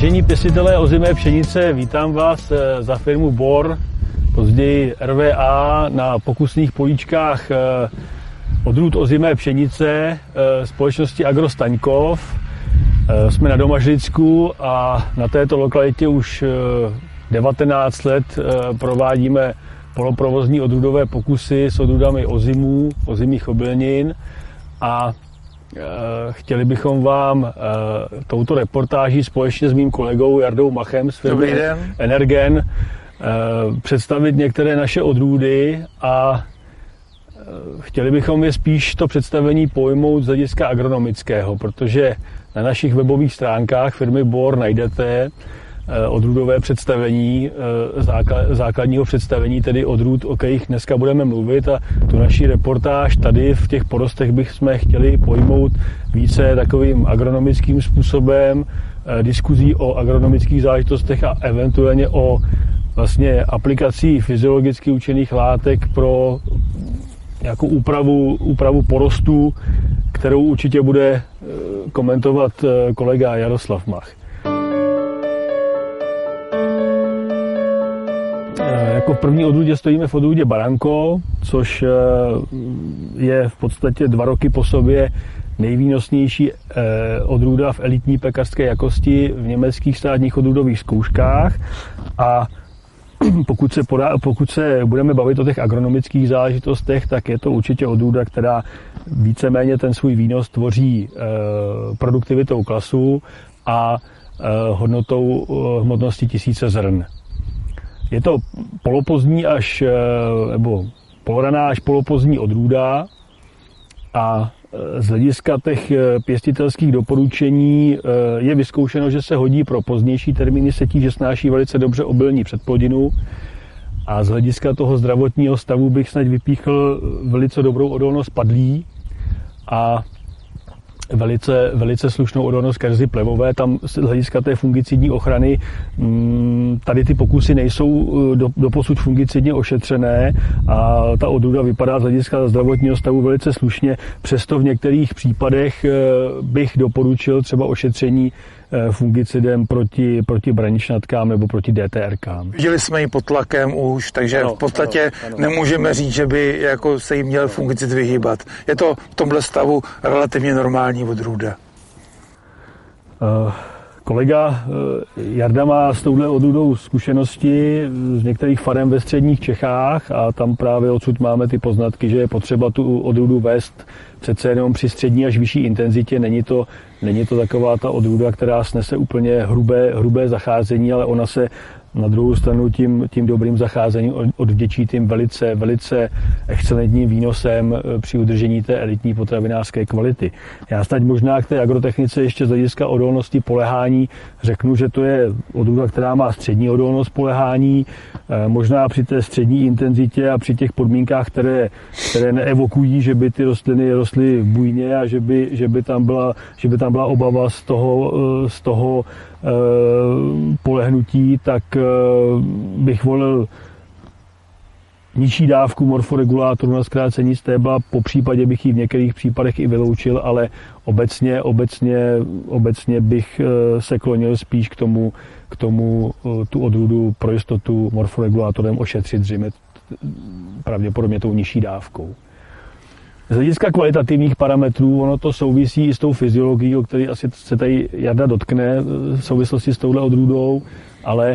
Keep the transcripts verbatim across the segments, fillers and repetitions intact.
Vážení pěstitelé ozimé pšenice, vítám vás za firmu Bor, později R V A, na pokusných políčkách odrůd ozimé pšenice společnosti Agro Staňkov. Jsme na Domažlicku a na této lokalitě už devatenáct let provádíme poloprovozní odrůdové pokusy s odrůdami ozimů, ozimých obilnin a chtěli bychom vám touto reportáží společně s mým kolegou Jardou Machem z firmy Energen představit některé naše odrůdy a chtěli bychom je spíš to představení pojmout z hlediska agronomického, protože na našich webových stránkách firmy Bor najdete odrůdové představení, základního představení, tedy odrůd, o kterých dneska budeme mluvit, a tu naši reportáž tady v těch porostech bychom chtěli pojmout více takovým agronomickým způsobem, diskuzí o agronomických záležitostech a eventuálně o vlastně aplikací fyziologicky účinných látek pro nějakou úpravu, úpravu porostů, kterou určitě bude komentovat kolega Jaroslav Mach. Jako v první odrůdě stojíme v odrůdě Baranko, což je v podstatě dva roky po sobě nejvýnosnější odrůda v elitní pekařské jakosti v německých státních odrůdových zkouškách. A pokud se, podá, pokud se budeme bavit o těch agronomických záležitostech, tak je to určitě odrůda, která víceméně ten svůj výnos tvoří produktivitou klasu a hodnotou hmotnosti tisíce zrn. Je to polopozdní až, nebo poloraná až polopozdní odrůda a z hlediska těch pěstitelských doporučení je vyzkoušeno, že se hodí pro pozdější termíny setí, že snáší velice dobře obilní předplodinu a z hlediska toho zdravotního stavu bych snad vypíchl velice dobrou odolnost padlí a velice, velice slušnou odolnost kerzy plevové. Tam z hlediska té fungicidní ochrany tady ty pokusy nejsou do, doposud fungicidně ošetřené a ta odrůda vypadá z hlediska zdravotního stavu velice slušně. Přesto v některých případech bych doporučil třeba ošetření fungicidem proti, proti braničnatkám nebo proti D T R kám. Viděli jsme ji pod tlakem už, takže ano, v podstatě ano, ano. nemůžeme říct, že by jako se jí měl fungicid vyhýbat. Je to v tomhle stavu relativně normální odrůda. Uh, kolega Jarda má s touhle odrůdou zkušenosti z některých farem ve středních Čechách a tam právě odsud máme ty poznatky, že je potřeba tu odrůdu vést přece jenom při střední až vyšší intenzitě. Není to, není to taková ta odrůda, která snese úplně hrubé, hrubé zacházení, ale ona se na druhou stranu tím, tím dobrým zacházením odvděčí tím velice, velice excelentním výnosem při udržení té elitní potravinářské kvality. Já snad možná k té agrotechnice ještě z hlediska odolnosti polehání řeknu, že to je odrůda, která má střední odolnost polehání, možná při té střední intenzitě a při těch podmínkách, které, které neevokují, že by ty rostliny rostly bujně a že by, že by, tam, byla, že by tam byla obava z toho, z toho polehnutí, tak bych volil nižší dávku morforegulátoru na zkrácení stébla, po případě bych ji v některých případech i vyloučil, ale obecně, obecně, obecně bych se klonil spíš k tomu, k tomu tu odrůdu pro jistotu morforegulátorem ošetřit, zřejmě pravděpodobně tou nižší dávkou. Z hlediska kvalitativních parametrů ono to souvisí i s tou fyziologií, o které asi se tady Jarda dotkne v souvislosti s touhle odrůdou, ale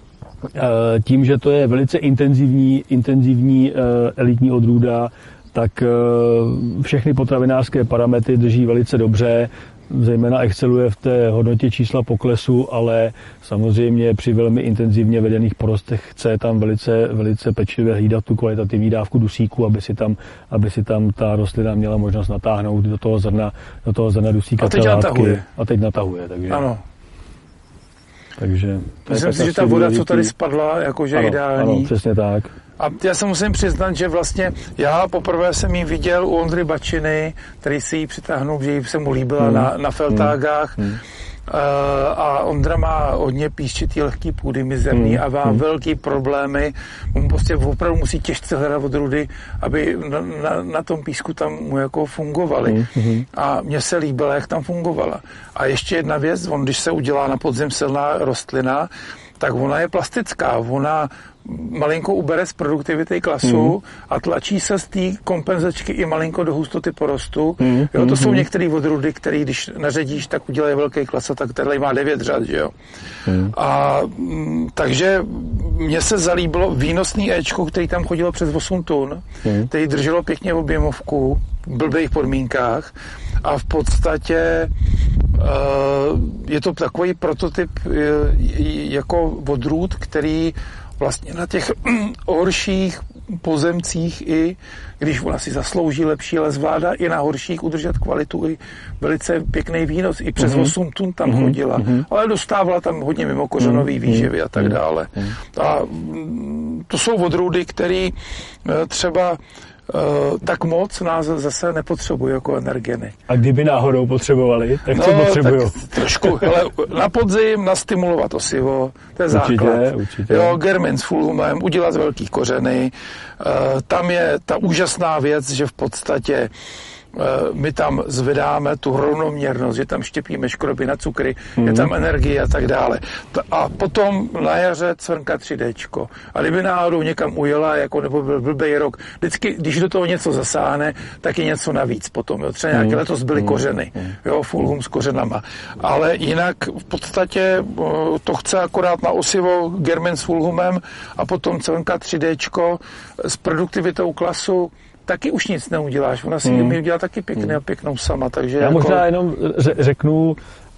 tím, že to je velice intenzivní, intenzivní elitní odrůda, tak všechny potravinářské parametry drží velice dobře, zejména exceluje v té hodnotě čísla poklesu, ale samozřejmě při velmi intenzivně vedených porostech chce tam velice, velice pečlivě hlídat tu kvalitativní dávku dusíku, aby si tam, aby si tam ta rostlina měla možnost natáhnout do toho zrna, do toho zrna dusíka. A teď natahuje. A teď natahuje, takže. Ano. Takže myslím si, že ta voda, co tady spadla, jakože je ideální. Ano, přesně tak. A já se musím přiznat, že vlastně já poprvé jsem ji viděl u Ondry Bačiny, který si ji přitáhnul, že jí se mu líbila hmm. na, na Feltágách. Hmm. a Ondra má hodně písčitý, lehký půdy, mizerný hmm. a má hmm. velký problémy. On prostě opravdu musí těžce hledat odrůdy, aby na, na, na tom písku tam mu jako fungovaly. Hmm. A mně se líbilo, jak tam fungovala. A ještě jedna věc, on když se udělá na podzim silná rostlina, tak ona je plastická, ona malinko ubere z produktivity klasu mm. a tlačí se z té kompenzačky i malinko do hustoty porostu. Mm. Jo, to mm. jsou některé odrůdy, které když naředíš, tak udělají velký klasa, tak tady má devět řad, že jo. Mm. A m, takže mně se zalíbilo výnosný éčko, který tam chodilo přes osm tun, mm. který drželo pěkně objemovku v blbých podmínkách a v podstatě uh, je to takový prototyp uh, jako odrůd, který vlastně na těch horších pozemcích i, když ona si zaslouží lepší, ale zvládá i na horších udržet kvalitu i velice pěkný výnos. I přes mm-hmm. osm tun tam mm-hmm. chodila, mm-hmm. ale dostávala tam hodně mimo kořenový mm-hmm. výživy a tak dále. Mm-hmm. A to jsou odrůdy, které třeba Uh, tak moc nás zase nepotřebují jako energeny. A kdyby náhodou potřebovali, tak co no, potřebují? Trošku, hele, na podzim nastimulovat osivo, to je základ. Určitě, určitě. Jo, germin s fulgumem, udělat z velkých kořeny. Uh, tam je ta úžasná věc, že v podstatě my tam zvedáme tu rovnoměrnost, že tam štěpíme škroby na cukry, mm. je tam energie a tak dále. A potom na jaře cvrnka tři déčko. A kdyby náhodou někam ujela, jako nebo byl blbej rok, vždycky, když do toho něco zasáhne, tak je něco navíc potom. Jo. Třeba nějaké mm. letos byly mm. kořeny, jo, fulgum s kořenama. Ale jinak v podstatě to chce akorát na osivo germin s fulgumem a potom cvrnka tři déčko s produktivitou klasu. Taky už nic neuděláš. Ona si hmm. udělá taky pěkně a pěknou sama. Takže já jako... možná jenom řeknu, uh,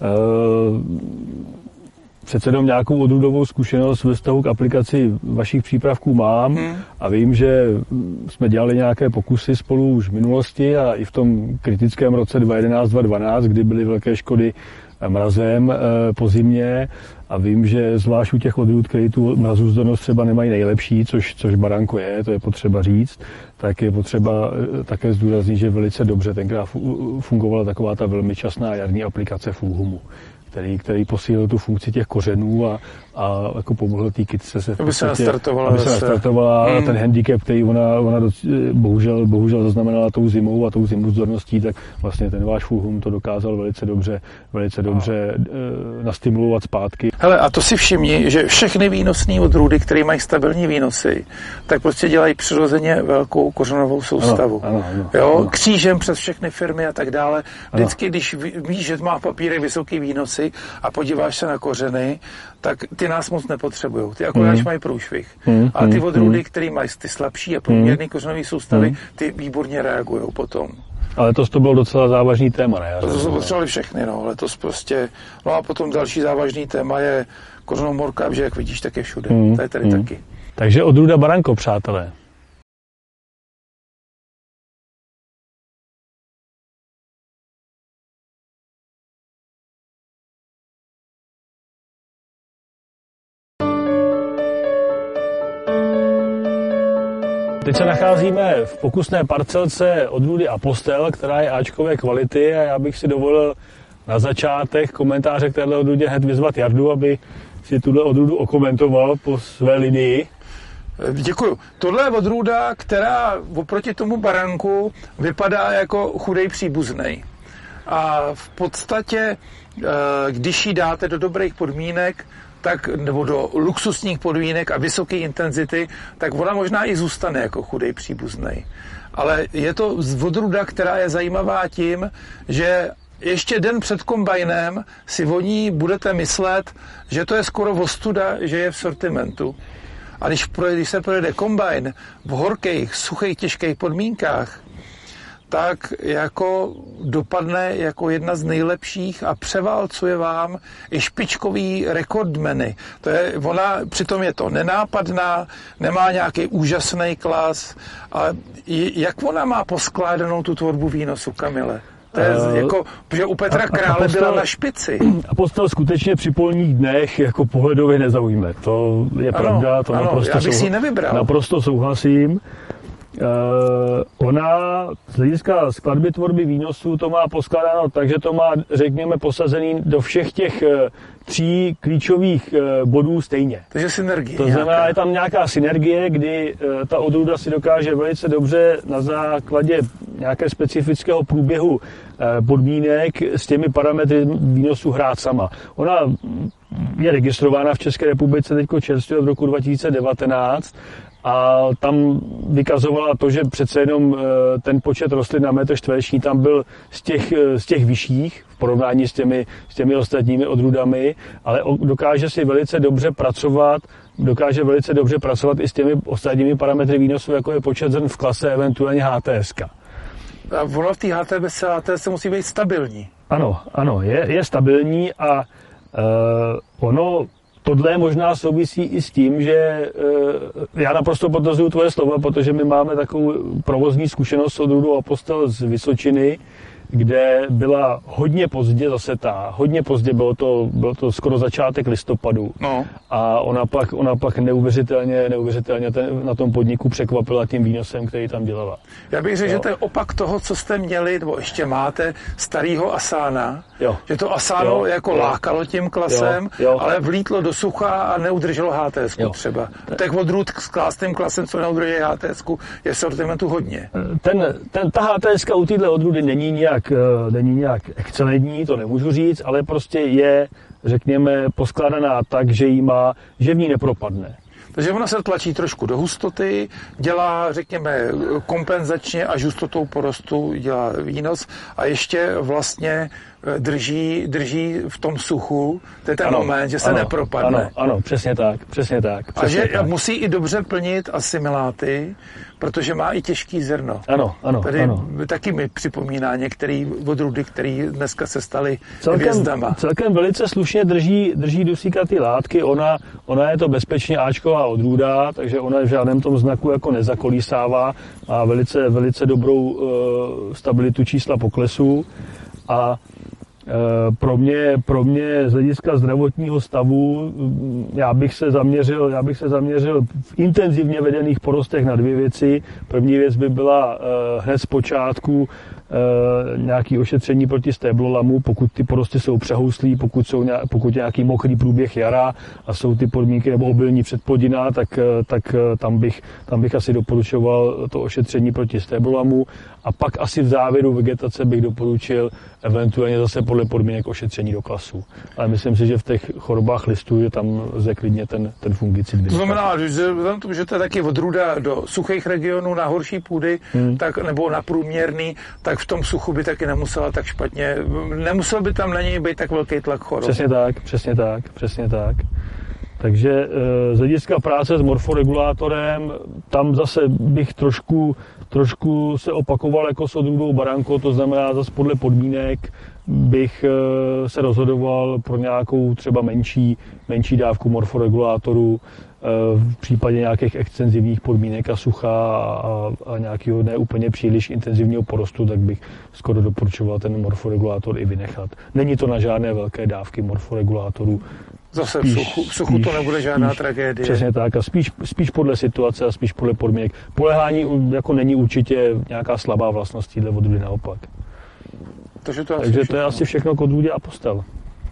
přece jenom nějakou odrůdovou zkušenost ve vztahu k aplikaci vašich přípravků mám hmm. a vím, že jsme dělali nějaké pokusy spolu už v minulosti a i v tom kritickém roce dva tisíce jedenáct dva tisíce dvanáct, kdy byly velké škody mrazem uh, po zimě. A vím, že zvlášť u těch odrůd, které tu mrazůzdornost třeba nemají nejlepší, což, což baranko je, to je potřeba říct, tak je potřeba také zdůraznit, že velice dobře tenkrát fungovala taková ta velmi časná jarní aplikace fulgumu, který, který posílil tu funkci těch kořenů a, a jako pomohl té kytce se v podstatě, aby se nastartovala, aby se nastartovala mm. ten handicap, který ona, ona doc, bohužel, bohužel zaznamenala tou zimou a tou zimůzdorností, tak vlastně ten váš fulgum to dokázal velice dobře, velice dobře no. e, nastimulovat zpátky. Hele, a to si všimni, že všechny výnosné odrůdy, které mají stabilní výnosy, tak prostě dělají přirozeně velkou kořenovou soustavu. Ano, ano, jo, ano. Křížem přes všechny firmy a tak dále. Vždycky, ano. když víš, že má v papírech vysoký výnosy a podíváš se na kořeny, tak ty nás moc nepotřebujou. Ty akorát mm. mají průšvih. Mm. A ty odrůdy, mm. které mají ty slabší a průměrné mm. kořenové soustavy, mm. ty výborně reagují potom. Ale letos to bylo docela závažný téma, ne? To jsou potřebovali všechny, no. Letos prostě. No a potom další závažný téma je kořenomorka, že jak vidíš, tak je všude. Mm. To je tady mm. taky. Takže odrůda baranko, přátelé. Teď se nacházíme v pokusné parcelce odrůdy Apostel, která je áčkové kvality a já bych si dovolil na začátek komentáře k této odrůdě hned vyzvat Jardu, aby si tuhle odrůdu okomentoval po své linii. Děkuju. Tohle je odrůda, která oproti tomu baranku vypadá jako chudej příbuznej. A v podstatě, když ji dáte do dobrých podmínek, tak, nebo do luxusních podmínek a vysoké intenzity, tak ona možná i zůstane jako chudej příbuznej. Ale je to odrůda, která je zajímavá tím, že ještě den před kombajnem si o ní budete myslet, že to je skoro ostuda, že je v sortimentu. A když, projde, když se projede kombajn v horkých, suchých, těžkých podmínkách, tak jako dopadne jako jedna z nejlepších a převálcuje vám i špičkový rekordmeny. To je, ona, přitom je to nenápadná, nemá nějaký úžasný klas, ale jak ona má poskládanou tu tvorbu výnosu, Kamile? To je uh, jako, že u Petra Krále Apostel, byla na špici. Apostel skutečně při polních dnech jako pohledově nezaujme. To je ano, pravda, to ano, naprosto, já bych si ji nevybral. naprosto souhlasím. Uh, ona z hlediska skladby tvorby výnosů to má poskládáno tak, že to má, řekněme, posazený do všech těch uh, tří klíčových uh, bodů stejně. Takže synergie. To znamená, nějaká. Je tam nějaká synergie, kdy uh, ta odrůda si dokáže velice dobře na základě nějakého specifického průběhu uh, podmínek s těmi parametry výnosu hrát sama. Ona je registrována v České republice teďko čerstvě od roku dva tisíce devatenáct a tam vykazovala to, že přece jenom ten počet rostlin na metr čtvereční tam byl z těch, z těch vyšších v porovnání s těmi, s těmi ostatními odrůdami, ale dokáže si velice dobře pracovat, dokáže velice dobře pracovat i s těmi ostatními parametry výnosu, jako je počet zrn v klase, eventuálně H T S ka. A ono v té H T S H T S musí být stabilní. Ano, ano, je, je stabilní a uh, ono tohle možná souvisí i s tím, že uh, já naprosto potvrzuju tvoje slova, protože my máme takovou provozní zkušenost s odrůdou Apostel z Vysočiny, kde byla hodně pozdě zasetá, hodně pozdě, bylo to, bylo to skoro začátek listopadu. No. A ona pak, ona pak neuvěřitelně, neuvěřitelně ten, na tom podniku překvapila tím výnosem, který tam dělala. Já bych řekl, jo. že to je opak toho, co jste měli, nebo ještě máte, starého Asána. Jo. Že to Asáno jo. jako jo. lákalo tím klasem, jo. Jo. ale vlítlo do sucha a neudrželo H T S ku třeba. Tak odrůd s klásným klasem, co neudrží H T S ku, je v sortimentu hodně. Ten, ten, ta H T S ka u téhle odrůdy není nějak není nějak excelentní, to nemůžu říct, ale prostě je, řekněme, poskládaná tak, že jí má, že v ní nepropadne. Takže ona se tlačí trošku do hustoty, dělá, řekněme, kompenzačně až hustotou porostu dělá výnos a ještě vlastně drží, drží v tom suchu, to je ten ano, moment, že se ano, nepropadne. Ano, ano, přesně tak, přesně tak. Přesně a že tak. musí i dobře plnit asimiláty, protože má i těžký zrno. Ano, ano, Tady ano. taky mi připomíná některé odrůdy, které dneska se staly celkem, hvězdama. Celkem velice slušně drží, drží dusíkatý látky, ona, ona je to bezpečně áčková odrůda, takže ona v žádném tom znaku jako nezakolísává, má velice, velice dobrou uh, stabilitu čísla poklesu a Pro mě, pro mě z hlediska zdravotního stavu já bych se zaměřil, já bych se zaměřil v intenzivně vedených porostech na dvě věci. První věc by byla uh, hned z počátku uh, nějaké ošetření proti stéblolamu, pokud ty porosty jsou přehouslí, pokud jsou nějak, pokud nějaký mokrý průběh jara a jsou ty podmínky nebo obilní předplodina, tak, tak tam, bych, tam bych asi doporučoval to ošetření proti stéblolamu. A pak asi v závěru vegetace bych doporučil eventuálně zase podle podmínek ošetření do klasu. Ale myslím si, že v těch chorobách listů je tam lze klidně ten, ten fungicid vynechat. To znamená, že, že to je taky odrůda do suchých regionů, na horší půdy, hmm. tak, nebo na průměrný, tak v tom suchu by taky nemusela tak špatně, nemusel by tam na něj být tak velký tlak chorob. Přesně tak, přesně tak, přesně tak. Takže z hlediska práce s morforegulátorem, tam zase bych trošku, trošku se opakoval jako s odrůdou Baranko, to znamená zase podle podmínek bych se rozhodoval pro nějakou třeba menší, menší dávku morforegulátoru v případě nějakých extenzivních podmínek a sucha a, a nějakého neúplně příliš intenzivního porostu, tak bych skoro doporučoval ten morforegulátor i vynechat. Není to na žádné velké dávky morforegulátorů. Zase spíš, v suchu, v suchu spíš, to nebude žádná spíš, tragédie. Přesně tak a spíš, spíš podle situace a spíš podle podmínek. Polehání jako není určitě nějaká slabá vlastnost téhle odrůdy, naopak. Takže to, Takže to je asi všechno k odrůdě Apostel.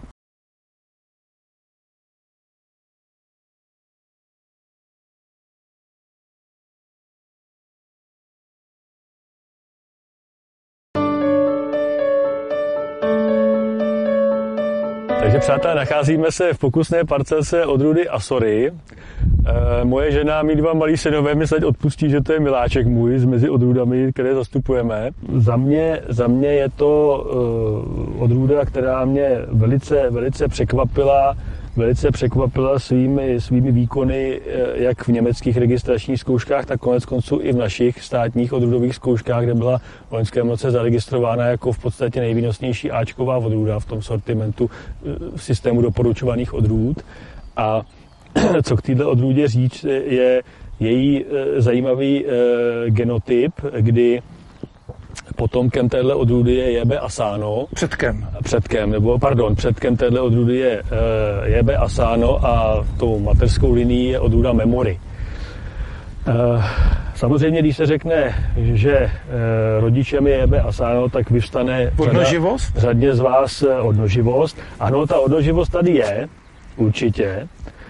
Takže přátelé, nacházíme se v pokusné parcelce odrůdy Asory. E, moje žena, mý dva malí synové mi teď odpustí, že to je miláček můj z mezi odrůdami, které zastupujeme. Za mě, za mě je to e, odrůda, která mě velice, velice překvapila, velice překvapila svými, svými výkony, jak v německých registračních zkouškách, tak konec konců i v našich státních odrůdových zkouškách, kde byla v loňském roce zaregistrována jako v podstatě nejvýnosnější áčková odrůda v tom sortimentu v systému doporučovaných odrůd. A co k této odrůdě říct, je její zajímavý genotyp, kdy potomkem téhle odrůdy je J B Asano. Předkem. Předkem, nebo pardon, předkem téhle odrůdy je J B Asano a tou mateřskou linií je odrůda Memory. Samozřejmě, když se řekne, že e, rodičem je Ebe Asano, tak vyvstane odnoživost? Řada, řadě z vás odnoživost. Ano, ta odnoživost tady je, určitě.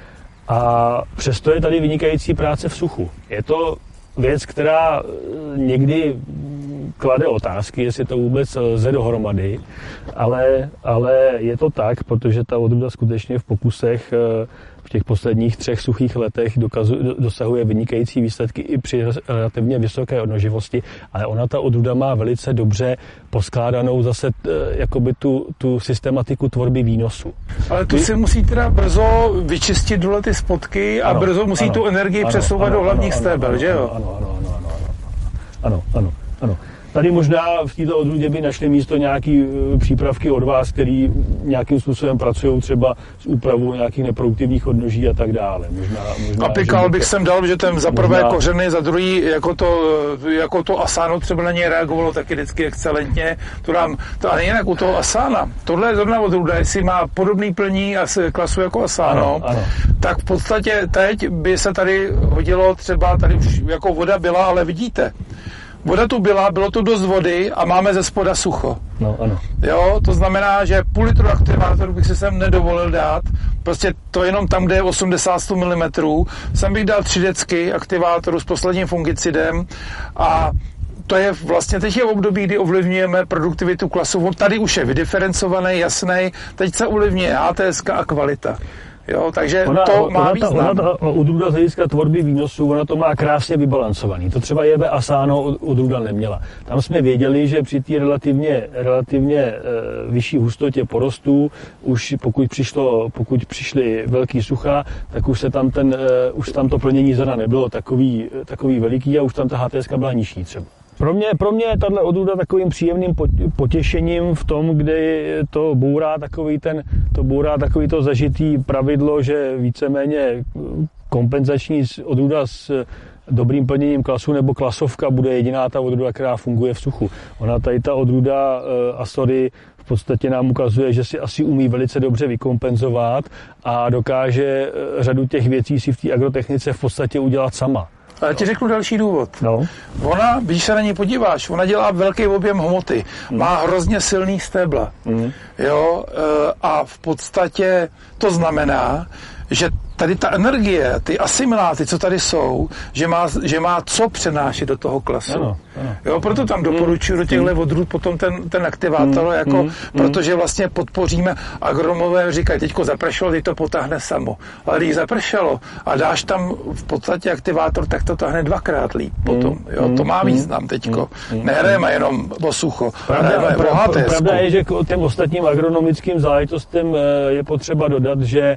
A přesto je tady vynikající práce v suchu. Je to věc, která někdy klade otázky, jestli to vůbec lze dohromady, ale, ale je to tak, protože ta odrůda skutečně v pokusech v těch posledních třech suchých letech dokazuje, dosahuje vynikající výsledky i při relativně vysoké odnoživosti, ale ona ta odrůda má velice dobře poskládanou zase jakoby tu, tu systematiku tvorby výnosu. Ale tu si musí teda brzo vyčistit dole ty spodky a ano, brzo musí ano, tu energii ano, přesouvat ano, do hlavních ano, stébel, ano, že jo? Ano, ano, ano, ano, ano, ano, ano. Tady možná v této odrůdě by našli místo nějaký přípravky od vás, který nějakým způsobem pracují třeba s úpravou nějakých neproduktivních odnoží a tak dále. Možná, možná, Aplikál bych sem dal, že ten za prvé možná... kořeny, za druhý jako to, jako to Asano třeba na něj reagovalo taky vždycky excelentně. To dám, to, ale jinak u toho Asana, tohle je zrovna odrůda, jestli má podobný plní a klasu jako Asano, ano, ano. Tak v podstatě teď by se tady hodilo třeba, tady už jako voda byla, ale vidíte, voda tu byla, bylo tu dost vody a máme ze spoda sucho. No, ano. Jo, to znamená, že půl litru aktivátoru bych si sem nedovolil dát. Prostě to jenom tam, kde je osmdesát milimetrů. Sem bych dal tři decky aktivátoru s posledním fungicidem a to je vlastně teď je období, kdy ovlivňujeme produktivitu klasu. Tady už je vydiferencovaný, jasný. Teď se ovlivňuje H T S a kvalita. Jo, takže ona, to má ona, význam. Ona ta odrůda z hlediska tvorby výnosů, ona to má krásně vybalancovaný. To třeba Ebe Asano odrůda neměla. Tam jsme věděli, že při té relativně, relativně e, vyšší hustotě porostů, už pokud, přišlo, pokud přišly velký sucha, tak už se tam, ten, e, už tam to plnění zrna nebylo takový, takový veliký a už tam ta H T S byla nižší třeba. Pro mě, pro mě je tahle odrůda takovým příjemným potěšením v tom, kdy to bourá takový ten, to bourá takový to zažitý pravidlo, že víceméně kompenzační odrůda s dobrým plněním klasu nebo klasovka bude jediná ta odrůda, která funguje v suchu. Ona tady ta odrůda Asory v podstatě nám ukazuje, že si asi umí velice dobře vykompenzovat a dokáže řadu těch věcí si v té agrotechnice v podstatě udělat sama. A já ti řeknu další důvod. No. Ona, když se na ní podíváš, ona dělá velký objem hmoty, mm. má hrozně silný stébla. Mm. Jo, a v podstatě to znamená, že tady ta energie, ty asimiláty, co tady jsou, že má, že má co přenášet do toho klasu. Ano, ano. Jo, proto tam doporučuji do těchto odrůd potom ten, ten aktivátor, mm, jako, mm, protože vlastně podpoříme, agronomové říkají, teďko zapršelo, teď to potáhne samo. Ale když zapršelo a dáš tam v podstatě aktivátor, tak to tahne dvakrát líp potom. Jo, to má význam teďko. Nehrajeme jenom o sucho, hrajeme o H T S. Pravda je, že k těm ostatním agronomickým záležitostem je potřeba dodat, že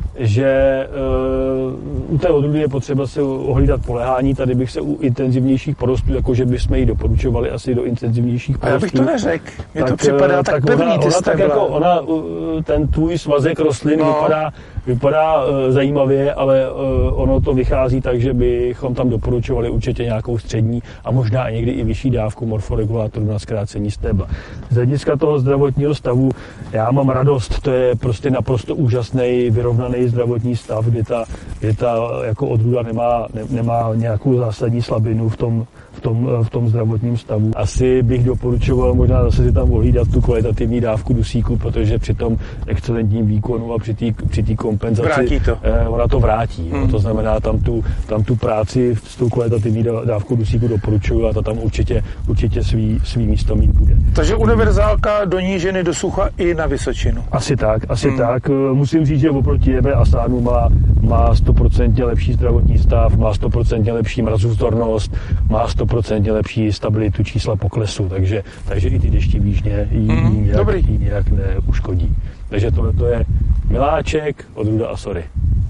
že uh, u té odrůdy je potřeba se ohlídat polehání. Tady bych se u intenzivnějších porostů, jakože bychom ji doporučovali asi do intenzivnějších porostů. A já bych to neřekl. Mně to připadá tak, tak pevný, ona, ty ona, tak jako ona, ten tvůj svazek rostlin no. vypadá, vypadá uh, zajímavě, ale uh, ono to vychází tak, že bychom tam doporučovali určitě nějakou střední a možná někdy i vyšší dávku morforegulátoru na zkrácení stébla. Z hlediska toho zdravotního stavu já mám radost, to je prostě naprosto úžasný, vyrovnaný zdravotní stav, kdy ta, kdy ta jako odrůda nemá, ne, nemá nějakou zásadní slabinu v tom, v, tom, v tom zdravotním stavu. Asi bych doporučoval možná zase si tam ohlídat tu kvalitativní dávku dusíku, protože při tom excelentním výkonu a při té při kompenzaci to. Eh, ona to vrátí. Hmm. To znamená, tam tu, tam tu práci s tou kvalitativní dávkou dusíku doporučuju a ta tam určitě, určitě svý, svý místo mít bude. Takže univerzálka do nížiny, do sucha i na vysočinu. Asi tak, asi hmm. tak. Musím říct, že oproti Ebe Asanu má, má sto procent lepší zdravotní stav, má sto procent lepší mrazůzdornost, má sto procent lepší stabilitu čísla poklesu, takže, takže i ty deští výžně jí, hmm. jí, nějak, jí nějak neuškodí. Takže tohle to je miláček odrůda Asory.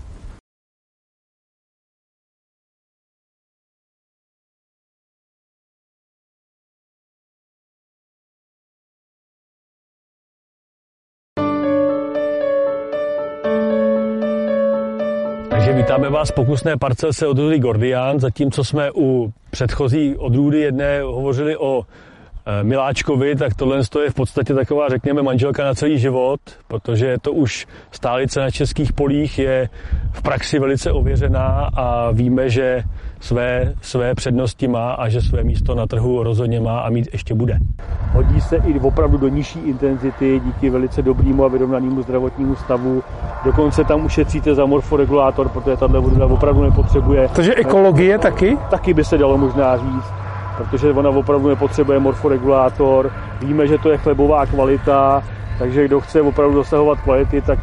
Vítáme vás v pokusné parcelce odrůdy Gordian, zatímco jsme u předchozí odrůdy jedné hovořili o miláčkovi, tak tohle je v podstatě taková, řekněme, manželka na celý život, protože to už stálice na českých polích je v praxi velice ověřená a víme, že své, své přednosti má a že své místo na trhu rozhodně má a mít ještě bude. Hodí se i opravdu do nižší intenzity díky velice dobrýmu a vyrovnanému zdravotnímu stavu. Dokonce tam ušetříte za morforegulátor, protože tato voda opravdu nepotřebuje. Takže ekologie taky? Taky by se dalo možná říct, protože ona opravdu nepotřebuje morforegulátor. Víme, že to je chlebová kvalita, takže kdo chce opravdu dosahovat kvality, tak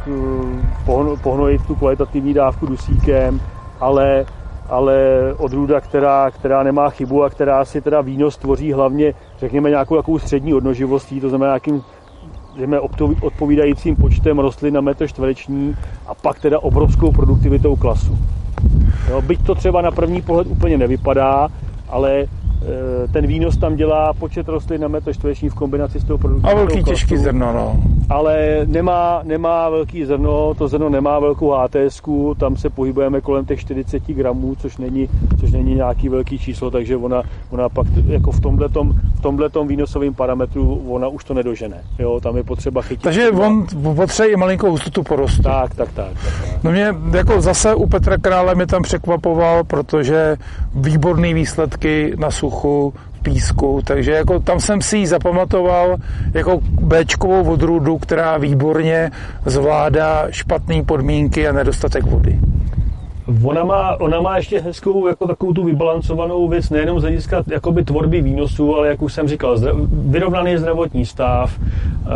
pohnojit tu kvalitativní dávku dusíkem, ale ale odrůda, která, která nemá chybu a která si teda výnos tvoří hlavně, řekněme, nějakou takovou střední odnoživostí, to znamená nějakým řekněme, odpovídajícím počtem rostlin na metr čtvereční a pak teda obrovskou produktivitou klasu. Jo, byť to třeba na první pohled úplně nevypadá, ale ten výnos tam dělá počet rostlin na metr čtvereční v kombinaci s tou produktivitou. A velký klasu, těžký zrno, no. Ale nemá, nemá velký zrno, to zrno nemá velkou H T S ku, tam se pohybujeme kolem těch čtyřicet gramů, což není, což není nějaký velký číslo, takže ona, ona pak jako v tomhletom, v tomhletom výnosovém parametru ona už to nedožene. Jo, tam je potřeba chytit. Takže on potřebuje i malinkou hustotu porostu. Tak, tak, tak, tak, tak. No mě jako zase u Petra Krále mě tam překvapoval, protože výborný výsledky na suchu, v písku, takže jako tam jsem si ji zapamatoval jako béčkovou odrůdu, která výborně zvládá špatné podmínky a nedostatek vody. Ona má, ona má ještě hezkou jako takovou tu vybalancovanou věc, nejenom z hlediska jakoby tvorby výnosů, ale jak už jsem říkal, zdra, vyrovnaný zdravotní stav, e,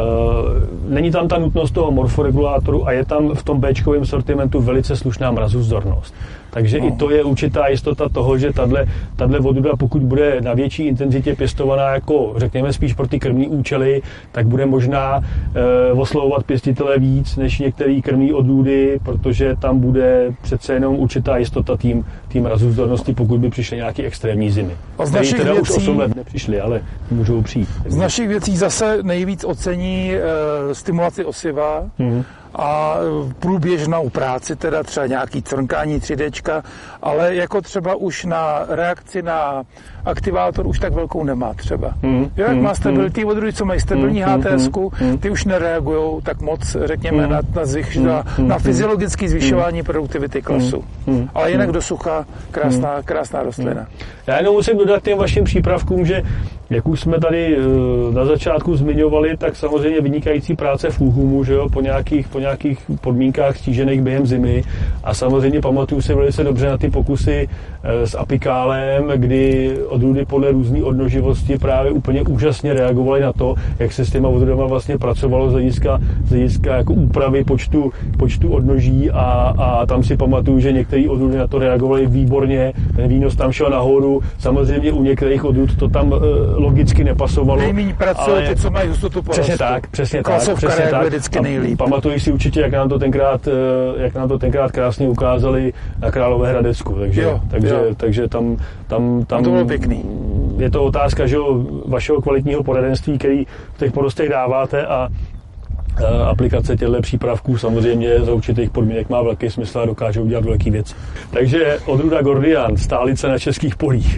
není tam ta nutnost toho morforegulátoru a je tam v tom béčkovém sortimentu velice slušná mrazovzdornost. Takže no. I to je určitá jistota toho, že tahle odrůda, pokud bude na větší intenzitě pěstovaná jako, řekněme, spíš pro ty krmní účely, tak bude možná e, oslovovat pěstitele víc než některé krmní odrůdy, protože tam bude přece jenom určitá jistota tým, tým mrazovzdornosti, pokud by přišly nějaké extrémní zimy. A z našich teda věcí, už osm let nepřišly, ale můžou přijít. Z našich věcí zase nejvíc ocení e, stimulaci osiva, mm-hmm. a průběžnou práci, teda třeba nějaký crnkání tři déčka, ale jako třeba už na reakci na aktivátor už tak velkou nemá třeba. Mm, jo, jak mm, má stabil, ty odrůdy, co mají stabilní mm, H T S ku, mm, ty už nereagujou tak moc, řekněme, mm, na, na, zvych, mm, na, na fyziologické zvyšování mm, produktivity klasu. Mm, ale jinak do sucha krásná, krásná rostlina. Mm. Já jenom musím dodat těm vašim přípravkům, že jak už jsme tady na začátku zmiňovali, tak samozřejmě vynikající práce v úhumu, že jo, po nějakých, po nějakých podmínkách stížených během zimy. A samozřejmě pamatuju se velice dobře na ty pokusy s apikálem, kdy odrůdy podle různé odnoživosti právě úplně úžasně reagovaly na to, jak se s těma odrůdama vlastně pracovalo z hlediska, z hlediska jako úpravy počtu, počtu odnoží a, a tam si pamatuju, že některé odrůdy na to reagovaly výborně, ten výnos tam šel nahoru. Samozřejmě u některých odrůd to tam logicky nepasovalo. Nejméně pracují ty, co mají hustotu porostu. Přesně tak, přesně Klasovka tak. Přesně tak. Vždycky nejlíp. Pamatuji si určitě, jak nám to tenkrát, jak nám to tenkrát krásně ukázali na Královéhradecku. Takže, jo, takže, jo. takže tam, tam, tam to bylo pěkný. Je to otázka, že vašeho kvalitního poradenství, který v těch porostech dáváte a aplikace těchto přípravků samozřejmě za určitých podmínek má velký smysl a dokáže udělat velký věc. Takže odrůda Gordian, stálice na českých polích.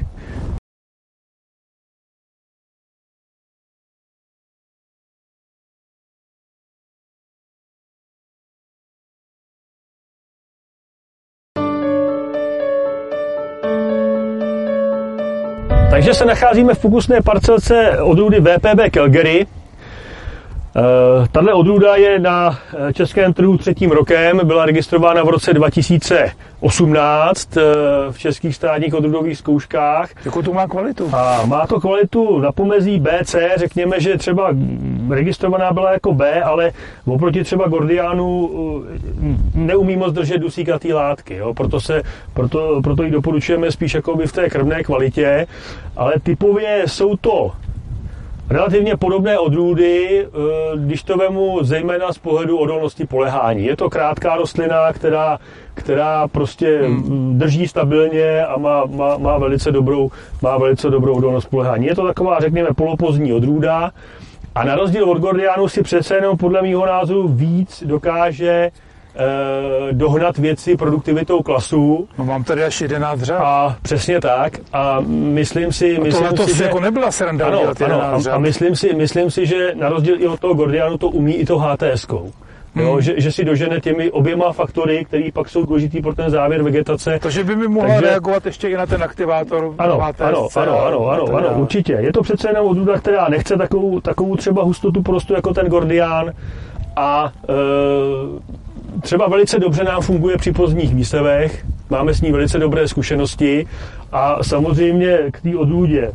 Takže se nacházíme v pokusné parcelce odrůdy V P B Calgary. Tahle odrůda je na českém trhu třetím rokem, byla registrována v roce dva tisíce osmnáct v českých státních odrůdových zkouškách. Jakou to má kvalitu? A má to kvalitu na pomezí B C, řekněme, že třeba registrovaná byla jako B, ale oproti třeba Gordianu neumí moc držet dusíkatý látky, jo? Proto, se, proto, proto ji doporučujeme spíš jakoby v té krmné kvalitě, ale typově jsou to relativně podobné odrůdy, když to vemu zejména z pohledu odolnosti polehání. Je to krátká rostlina, která, která prostě hmm. drží stabilně a má, má, má, velice dobrou, má velice dobrou odolnost polehání. Je to taková, řekněme, polopozdní odrůda a na rozdíl od Gordianu si přece jenom podle mého názoru víc dokáže e, dohnat věci produktivitou klasu. No mám tady až jedenáct řad. A přesně tak. A myslím si, a myslím to si, že jako nebyla sranda ano, dělat ano, jedenáct a, řad. a myslím si, myslím si, že na rozdíl i od toho Gordianu to umí i to H T S kou. Jo, hmm. že, že si dožene těmi oběma faktory, které pak jsou důležitý pro ten závěr vegetace. Takže by mi mohla Takže... reagovat ještě i na ten aktivátor ano, H T S C. Ano, ano, ano, ano, ano, určitě. Je to přece jenom odrůda, která nechce takovou, takovou třeba hustotu porostu jako ten Gordian a e, třeba velice dobře nám funguje při pozdních výsevech, máme s ní velice dobré zkušenosti a samozřejmě k té odrůdě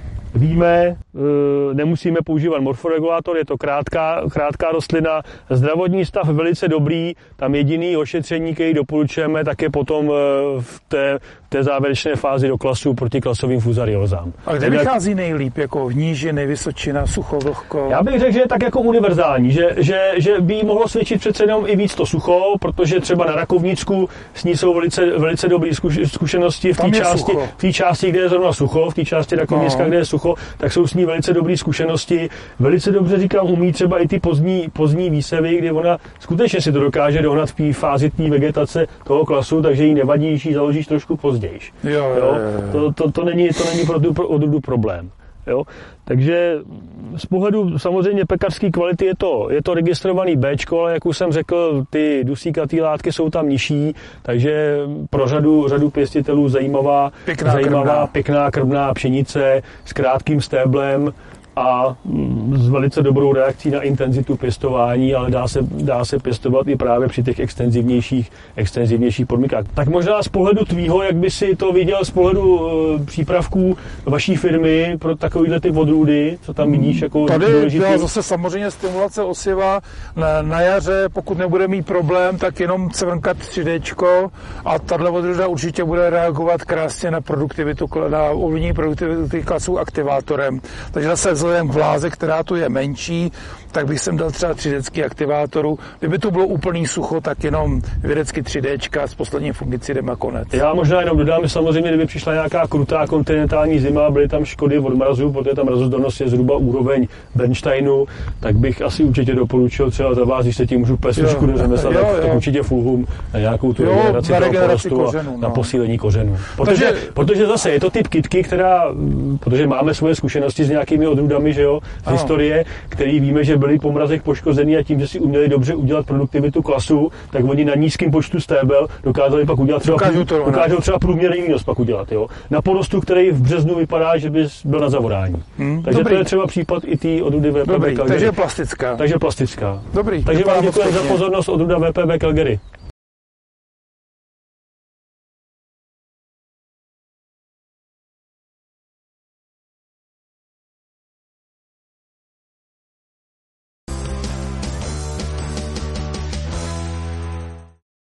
víme, nemusíme používat morforegulátor, je to krátká, krátká rostlina, zdravotní stav velice dobrý, tam jediný ošetření, který doporučujeme, tak je potom v té, v té závěrečné fázi do klasu proti klasovým fuzariózám. A kde vychází nejlíp, jako v nížiny, vysočina, sucho, vlhko? Já bych řekl, že je tak jako univerzální, že, že, že by mohlo svědčit přece jenom i víc to sucho, protože třeba na Rakovnicku s ní jsou velice, velice dobré zkušenosti v té části, v té části, kde je zrovna sucho, v té části Rakovnicka, no. kde je sucho, tak jsou s ní velice dobré zkušenosti. Velice dobře říkám, umí třeba i ty pozdní, pozdní výsevy, kdy ona skutečně si to dokáže dohnat v té fázi té vegetace toho klasu, takže jí nevadí, když ji založíš trošku později. Jo, jo, jo, jo. To, to, to není, to není pro tu pro odrůdu problém. Jo? Takže z pohledu samozřejmě pekařské kvality je to, je to registrovaný Bčko, ale jak už jsem řekl, ty dusíkatý látky jsou tam nižší, takže pro řadu, řadu pěstitelů zajímavá, pěkná, zajímavá krvná. pěkná krvná pšenice s krátkým stéblem a s velice dobrou reakcí na intenzitu pěstování, ale dá se, dá se pěstovat i právě při těch extenzivnějších, extenzivnějších podmínkách. Tak možná z pohledu tvýho, jak by si to viděl z pohledu e, přípravků vaší firmy pro takovýhle ty odrůdy, co tam vidíš jako tady důležitý? Tady byla zase samozřejmě stimulace osiva na, na jaře, pokud nebude mít problém, tak jenom cvrnkat tři déčko a tahle odrůda určitě bude reagovat krásně na produktivitu, na ovlivnění produktivity klasů aktivátorem. Takže zase vzhledem k vláze, která tu je menší, tak bych sem dal třeba tři déčky aktivátoru. Kdyby to bylo úplný sucho, tak jenom vědecky tři déčka s posledním fungicidem a konec. Já možná jenom dodám, že samozřejmě, kdyby přišla nějaká krutá kontinentální zima, byly tam škody od mrazu, protože tam mrazodolnost je zhruba úroveň Bernsteinu, tak bych asi určitě doporučil třeba za vás, když se tím můžu pes trošku do řemesla, tak, tak určitě fulhum na nějakou tu jo, regeneraci na toho regeneraci porostu kořenu, a no. na posílení kořenů. Protože, Takže, protože zase je to typ kytky, která, protože máme svoje zkušenosti s nějakými odrůdami, že jo, z ano. historie, který víme, že byli po mrazech poškozený a tím, že si uměli dobře udělat produktivitu klasu, tak oni na nízkém počtu stébel dokázali pak udělat třeba, dokážou, to, dokážou třeba průměrný výnos pak udělat, jo. Na porostu, který v březnu vypadá, že by byl na zavorání. Hmm, takže dobrý. To je třeba případ i té odrůdy V P B Calgary. Takže plastická. Takže plastická. Dobrý. Takže vám děkuji za pozornost odrůda V P B Calgary.